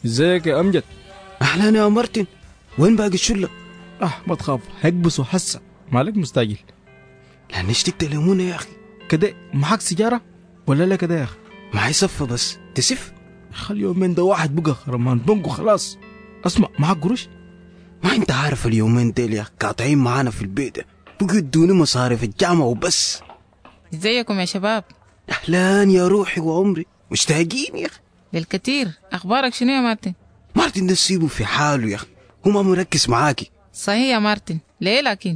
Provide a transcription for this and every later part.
ازيك يا امجد؟ اهلا يا مارتن، وين باقي الشله؟ ما تخاف، هكبسوا حسه، مالك مستعجل؟ لا نشتكت ليمونه يا اخي. كده معك سيجاره ولا لا كده يا اخي؟ معي صفه بس تسف. خلي يومين ده واحد بقى خرمان بنقو خلاص. اسمع، معك قروش؟ ما انت عارف اليومين ديل يا اخي قاطعين معانا في البيت، بقوا يدوني مصاريف الجامعه وبس. ازيكم يا شباب؟ اهلا يا روحي وعمري، مشتاقين يا اخي بالكتير. اخبارك شنو يا مارتن؟ مارتن ده سيبه في حاله يا اخي، هو ما مركز معاكي. صحيح يا مارتن، ليه لكن؟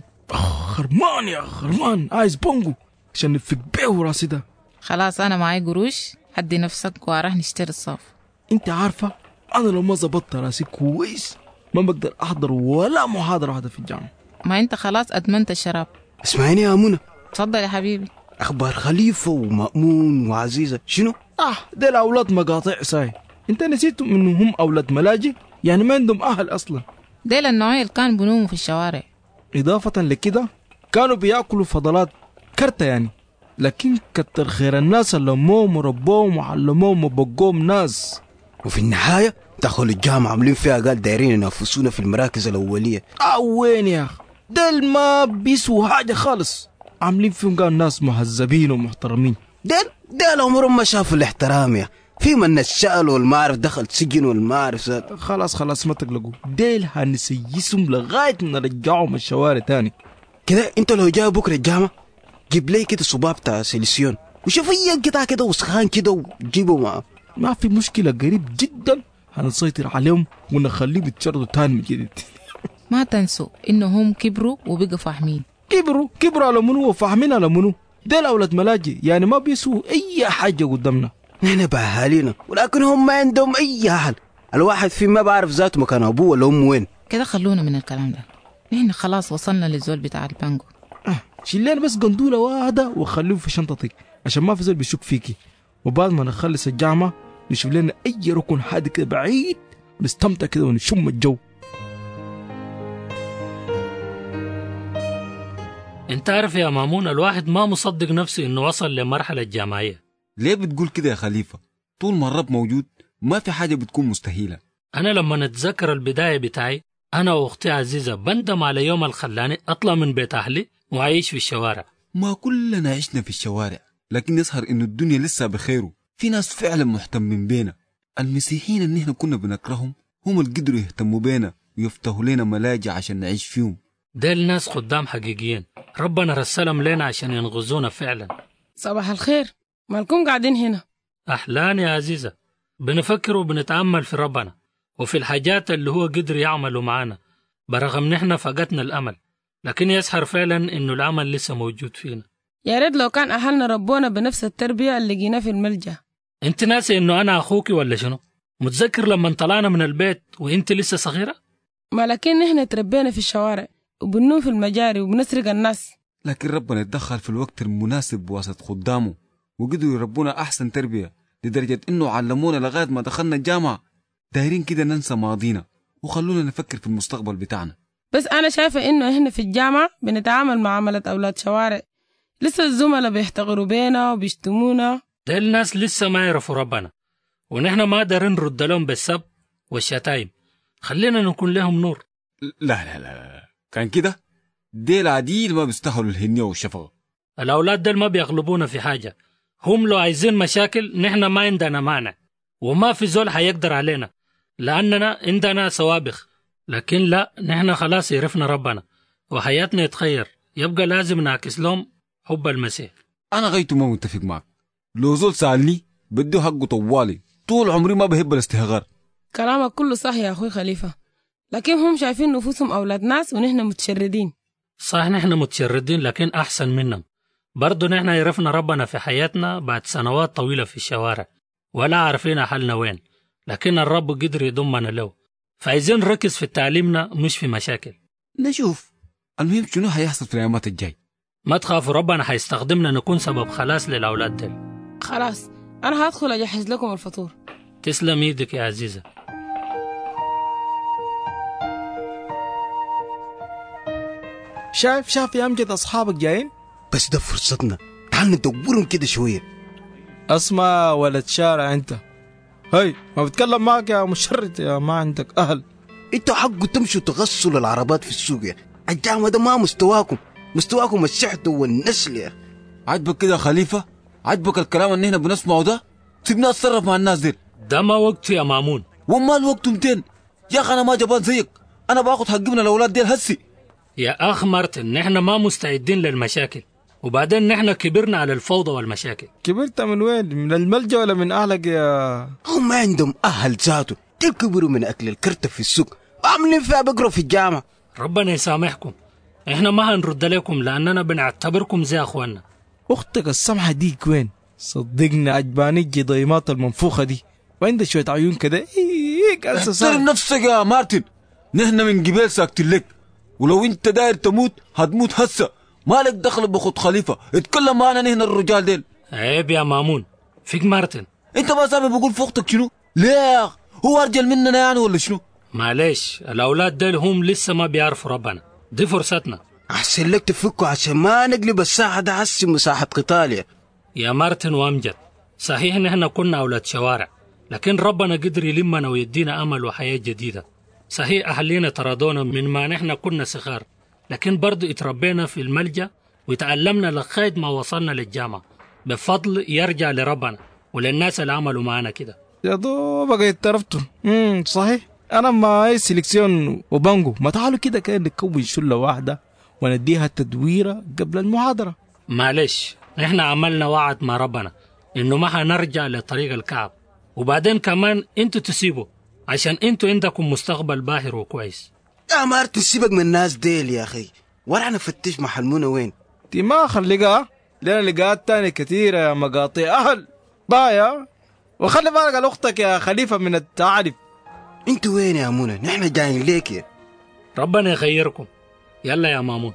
خرمان يا خرمان، عايز بونجو عشان نفك بيه راسي ده. خلاص انا معي قروش، هدي نفسك وراح نشتري الصاف. انت عارفه انا لو ما ظبطت راسي كويس ما بقدر احضر ولا محاضره واحده في الجامعه. ما انت خلاص ادمنت الشراب. اسمعيني يا منى. تفضل يا حبيبي. اخبار خليفه ومأمون وعزيزه شنو؟ ديل اولاد مقاطع ساي. انت نسيتم انهم هم اولاد ملاجئ، يعني ما عندهم اهل اصلا. ديل النوعيه اللي كانوا بنوموا في الشوارع. اضافه لكده كانوا بياكلوا فضلات كرته يعني، لكن كتر خير الناس اللي لموهم وربوهم وعلموهم وبقوهم ناس. وفي النهايه دخلوا الجامعه عاملين فيها قال دايرين ينافسونا في المراكز الاوليه. وين يا اخي؟ ديل ما بيسوا حاجه خالص، عاملين فيهم قال ناس مهذبين ومحترمين. ديل عمرهم ما شافوا الاحترام يا في من الشال والمعرف دخل سجن والمعرف ذات. خلاص ما تقلقوا، ديل هنسيسهم لغايه نرجعهم الشوارع تاني. كده انت لو جاي بكره الجامعه جيب لي كده صباب بتاع سيليسيون وشوف اي قطع كده وسخان كده وجيبه معاه. ما في مشكله، قريب جدا هنسيطر عليهم ونخليهم يتشردوا تاني من جديد. ما تنسوا انهم كبروا وبقوا فاهمين. كبروا على منو وفاهمين على منو؟ ديل اولاد ملاجئ يعني ما بيسوا اي حاجه قدامنا. نحن باهالينا ولكن هم ما عندهم اي اهل، الواحد في ما بعرف ذاته مكان ابوه ولا امه وين. كده خلونا من الكلام ده، نحن خلاص وصلنا للزول بتاع البانجو. شيل لنا بس قندوله واحده وخليه في شنطتك عشان ما في زول بيشك فيكي، وبعد ما نخلص الجامعه نشوف لنا اي ركن هادي كده بعيد نستمتع كده ونشم الجو. انت عارف يا مامون، الواحد ما مصدق نفسه انه وصل لمرحله جامعيه. ليه بتقول كده يا خليفه؟ طول ما الرب موجود ما في حاجه بتكون مستحيله. انا لما نتذكر البدايه بتاعي انا واختي عزيزه بندم على يوم الخلاني اطلع من بيت اهلي واعيش في الشوارع. ما كلنا عشنا في الشوارع، لكن يظهر انه الدنيا لسه بخيره، في ناس فعلا مهتمين بينا. المسيحيين اللي احنا كنا بنكرههم هم اللي قدروا يهتموا بينا ويفتحوا لنا ملاجئ عشان نعيش فيهم. ده الناس خدام حقيقيين، ربنا رسلهم لنا عشان ينغزونا فعلا. صباح الخير، مالكم قاعدين هنا؟ أهلان يا عزيزة، بنفكر وبنتأمل في ربنا وفي الحاجات اللي هو قدر يعملوا معانا برغم نحن فقدنا الأمل، لكن يظهر فعلا إنه الأمل لسه موجود فينا. يا ريت لو كان أهلنا ربونا بنفس التربية اللي لقيناه في الملجأ. أنت ناسي إنه أنا أخوك ولا شنو؟ متذكر لما طلعنا من البيت وإنت لسه صغيرة؟ ما لكن نحن تربينا في الشوارع وبننوم في المجاري وبنسرق الناس، لكن ربنا يتدخل في الوقت المناسب بواسط خدامه وقدروا يربونا أحسن تربية لدرجة إنه علمونا لغاية ما دخلنا الجامعة. دايرين كده ننسى ماضينا وخلونا نفكر في المستقبل بتاعنا. بس أنا شايفة إنه إحنا في الجامعة بنتعامل معاملة أولاد شوارع، لسه الزملاء بيحتقروا بينا وبيشتمونا. ده الناس لسه ما يعرفوا ربنا ونحن ما دارين نرد لهم بالسب والشتايم، خلينا نكون لهم نور. لا كان كده ديل عديل ما بيستاهلوا الهنية والشفقة. الأولاد ديل ما بيغلبونا في حاجة، هم لو عايزين مشاكل نحن ما عندنا مانع وما في زول حيقدر علينا لأننا عندنا سوابخ، لكن لا، نحن خلاص عرفنا ربنا وحياتنا يتخير، يبقى لازم نعكس لهم حب المسيح. أنا غايته ما متفق معك، لو زول سألني بديه حقه طوالي، طول عمري ما بحب الاستهغار. كلامك كله صح يا أخوي خليفة، لكن هم شايفين نفوسهم أولاد ناس ونحن متشردين. صح، نحن متشردين لكن أحسن منهم. برضو نحن عرفنا ربنا في حياتنا بعد سنوات طويلة في الشوارع ولا عارفين حالنا وين، لكن الرب قدر يضمنا له، فعايزين نركز في تعليمنا مش في مشاكل. نشوف المهم شنو هيحصل في الأيامات الجاي. ما تخافوا، ربنا هيستخدمنا نكون سبب خلاص للأولاد دل. خلاص أنا هدخل أجهز لكم الفطور. تسلم يدك يا عزيزة. شايف يا أمجد أصحابك جايين؟ بس ده فرصتنا، تعال ندورهم كده شوية. اسمع ولد شارع انت، هاي ما بتكلم معك يا مشرد يا ما عندك أهل. انتوا حقوا تمشوا تغسلوا العربات في السوق يا الجامعة ده ما مستواكم الشحت والنسل يا. عجبك كده يا خليفة؟ عجبك الكلام اللي احنا بنسمعه ده؟ سيبنا نتصرف مع الناس دي. ده ما وقته يا مامون. وما الوقت 200 يا اخي؟ انا ما جبان زيك، انا باخد حق من الاولاد دي هسي. يا اخ مارتن نحن ما مستعدين للمشاكل، وبعدين نحن كبرنا على الفوضى والمشاكل. كبرت من وين؟ من الملجأ ولا من أهلك يا؟ هم ما عندهم أهل ذاته، دول كبروا من أكل الكرتة في السوق وعاملين فيها بقروا في الجامعة. ربنا يسامحكم، احنا ما هنرد لكم لأننا بنعتبركم زي أخواننا. أختك السمحة ديك وين؟ صدقني عجباني ضيمات المنفوخة دي وعندها شوية عيون كده. احترم نفسك يا مارتن، نحن من قبل ساكتين لك، ولو انت داير تموت هتموت هسه، مالك دخل بخط خليفة. اتكلم معنا نحن الرجال ديل. عيب يا مامون فيك مارتن. انت ما سامع بقول في اختك شنو؟ ليه هو ارجل مننا يعني ولا شنو؟ معلش الاولاد ديل هم لسه ما بيعرفوا ربنا، دي فرصتنا. احسن لك تفكوا عشان ما نقلب الساحة ده عسي مساحة قتال يا مارتن وامجد. صحيح نحن كنا اولاد شوارع، لكن ربنا قدر يلمنا ويدينا امل وحياة جديدة. صحيح اهلينا طردونا من ما نحن كنا صغار، لكن برضو اتربينا في الملجأ وتعلمنا لغاية ما وصلنا للجامعة بفضل يرجع لربنا وللناس اللي عملوا معنا كده. يا دوبك اترفتوا. صحيح انا ما سيلكسيون وبانجو، ما تعالوا كده كان نكون شلة واحدة ونديها تدويرة قبل المحاضرة. معلش احنا عملنا وعد مع ربنا انه ما هنرجع لطريق الكعب، وبعدين كمان انتوا تسيبوا عشان انتوا عندكم مستقبل باهر وكويس. يا مارتن سيبك من الناس ديل يا اخي، ولا نفتش محل منى وين. دي ما خليقها لنا لقاءات تاني كثيرة يا مقاطع أهل بايا. وخلي بالك على أختك يا خليفة من التعرف. انتوا وين يا منى؟ نحن جايين ليك يا. ربنا يخيركم. يلا يا مامون.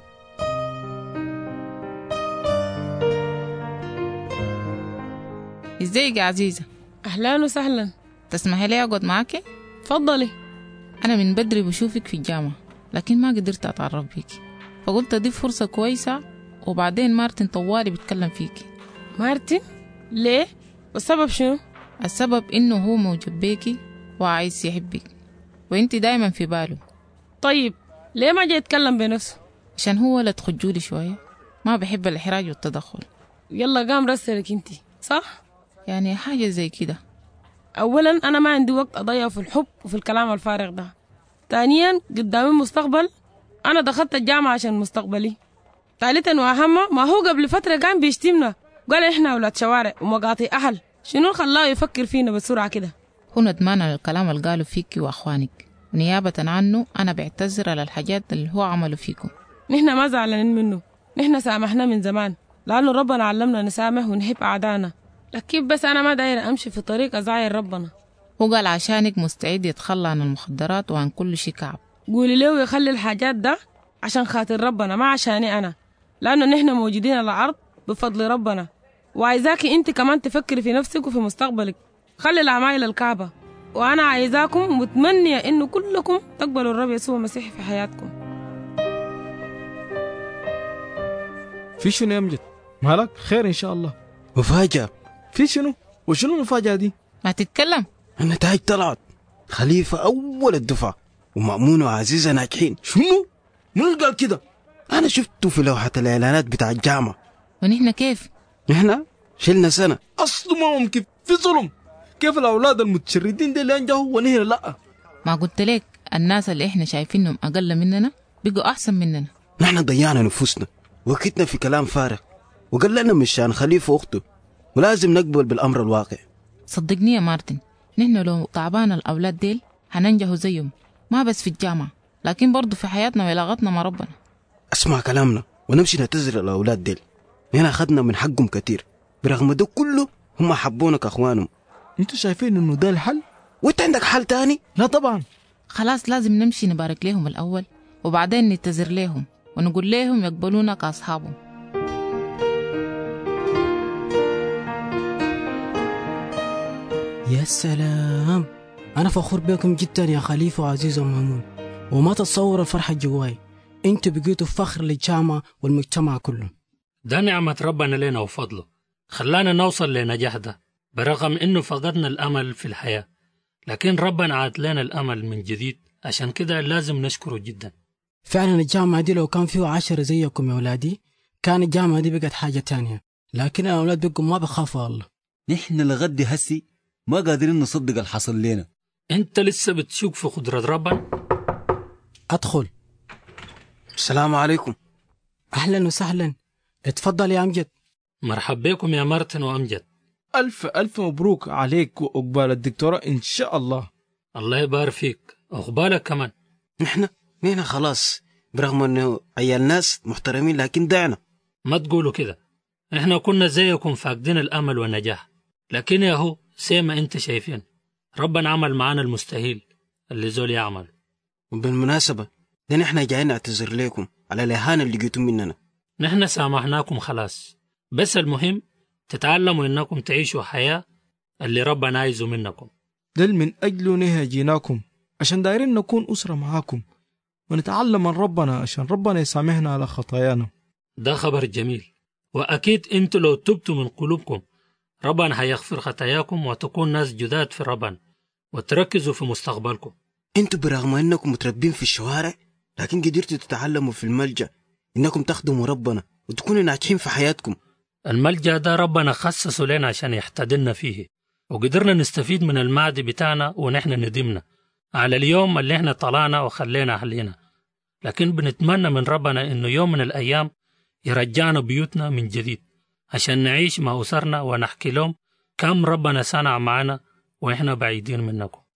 ازيك يا عزيزة؟ أهلا وسهلا. تسمحي لي أقعد معاكي؟ تفضلي. أنا من بدري بشوفك في الجامعة لكن ما قدرت أتعرف بيكي، فقلت دي فرصة كويسة. وبعدين مارتن طوالي بيتكلم فيكي. مارتن؟ ليه؟ والسبب شنو؟ السبب إنه هو موجب بيكي وعايز يحبك وإنت دايما في باله. طيب ليه ما جاي يتكلم بنفسه؟ عشان هو ولد خجولي شوية، ما بحب الإحراج والتدخل. يلا قام رسلك انتي صح؟ يعني حاجة زي كده. أولا أنا ما عندي وقت أضيع في الحب وفي الكلام الفارغ ده. ثانيا قدامي مستقبل، أنا دخلت الجامعة عشان مستقبلي. ثالثا وأهم ما هو قبل فترة كان بيشتمنا، قال إحنا أولاد شوارع ومقاطع أهل. شنو خلاه يفكر فينا بسرعة كده؟ هو ندمان على الكلام اللي قالوا فيكي وأخوانك، ونيابة عنه أنا بعتذر على الحاجات اللي هو عمله فيكم. نحن ما زعلانين منه، نحن سامحنا من زمان لأنه ربنا علمنا نسامح ونحب أعدائنا. لكن بس أنا ما دايرة أمشي في طريق أزعل ربنا. هو قال عشانك مستعد يتخلى عن المخدرات وعن كل شيء كعب. قولي له يخلي الحاجات ده عشان خاطر ربنا ما عشاني أنا، لأنه نحن موجودين على الأرض بفضل ربنا. وعايزاكي أنت كمان تفكري في نفسك وفي مستقبلك. خلي العمايل الكعبة، وأنا عايزاكم متمنية إنه كلكم تقبلوا الرب يسوع المسيح في حياتكم. في شنو يا أمجد؟ مالك خير إن شاء الله. مفاجأة. في شنو؟ وشنو المفاجأة دي؟ ما تتكلم. النتائج طلعت، خليفة أول الدفعة ومأمون وعزيزة ناجحين. شنو؟ من قال كده؟ أنا شفته في لوحة الإعلانات بتاع الجامعة. ونحن كيف؟ نحن شلنا سنة. أصله ما ممكن، في ظلم. كيف الأولاد المتشردين دي اللي أنجحوا ونحن لأ؟ ما قلت لك الناس اللي إحنا شايفينهم أقل مننا بقوا أحسن مننا. نحن ضيعنا نفوسنا وقتنا في كلام فارغ، وقلنا مش شان خليفة أخته، ولازم نقبل بالأمر الواقع. صدقني يا مارتن، نحن لو تعبان الأولاد ديل هننجحوا زيهم، ما بس في الجامعة لكن برضو في حياتنا وعلاقتنا مع ربنا. اسمع كلامنا ونمشي نعتذر الأولاد ديل، هنا أخذنا من حقهم كتير، برغم ده كله هم حبونك أخوانهم. انتوا شايفين انه ده الحل؟ وانت عندك حل تاني؟ لا طبعا. خلاص لازم نمشي نبارك لهم الأول وبعدين نعتذر لهم ونقول لهم يقبلونا كأصحابهم. يا سلام، أنا فخور بكم جدا يا خليفة وعزيز ومامون، وما تتصور الفرحة جواي. انتوا بقيتوا فخر للجامعة والمجتمع كله. ده نعمة ربنا لنا وفضله، خلانا نوصل لنجاح ده. برغم إنه فقدنا الأمل في الحياة، لكن ربنا عاد لنا الأمل من جديد، عشان كده لازم نشكره جدا. فعلا الجامعة دي لو كان فيه 10 زيكم يا أولادي كان الجامعة دي بقت حاجة تانية، لكن الأولاد بقوا ما بخافوا الله. نحن لغد هسي ما قادرين نصدق الحصل لنا. أنت لسه بتشوك في قدرة ربنا؟ أدخل. السلام عليكم. أهلا وسهلا، اتفضل يا أمجد. مرحب بكم يا مارتن وأمجد. ألف ألف مبروك عليك وأقبال الدكتورة إن شاء الله. الله يبارك فيك، أقبالك كمان. نحن خلاص، برغم أنه عيال ناس محترمين لكن دعنا. ما تقولوا كده، إحنا كنا زيكم فاقدين الأمل والنجاح، لكن يا هو زي ما أنت شايفين ربنا عمل معانا المستحيل اللي زول يعمل. وبالمناسبة ده نحن جايين نعتذر لكم على الإهانة اللي جيتم مننا. نحن سامحناكم خلاص، بس المهم تتعلموا إنكم تعيشوا حياة اللي ربنا عايزه منكم. دل من أجله نهى جيناكم عشان دايرين نكون أسرة معاكم ونتعلم من ربنا عشان ربنا يسامحنا على خطايانا. ده خبر جميل، وأكيد أنتوا لو تبتوا من قلوبكم ربنا هيغفر خطاياكم وتكون ناس جداد في ربنا وتركزوا في مستقبلكم. انتوا برغم انكم متربين في الشوارع لكن قدرتوا تتعلموا في الملجأ انكم تخدموا ربنا وتكونوا ناجحين في حياتكم. الملجأ ده ربنا خصصه لنا عشان يحتضننا فيه، وقدرنا نستفيد من المعد بتاعنا ونحن ندمنا على اليوم اللي احنا طلعنا وخلينا أهلنا، لكن بنتمنى من ربنا إنه يوم من الأيام يرجعنا بيوتنا من جديد عشان نعيش مع أسرنا ونحكي لهم كم ربنا صنع معنا وإحنا بعيدين منكم.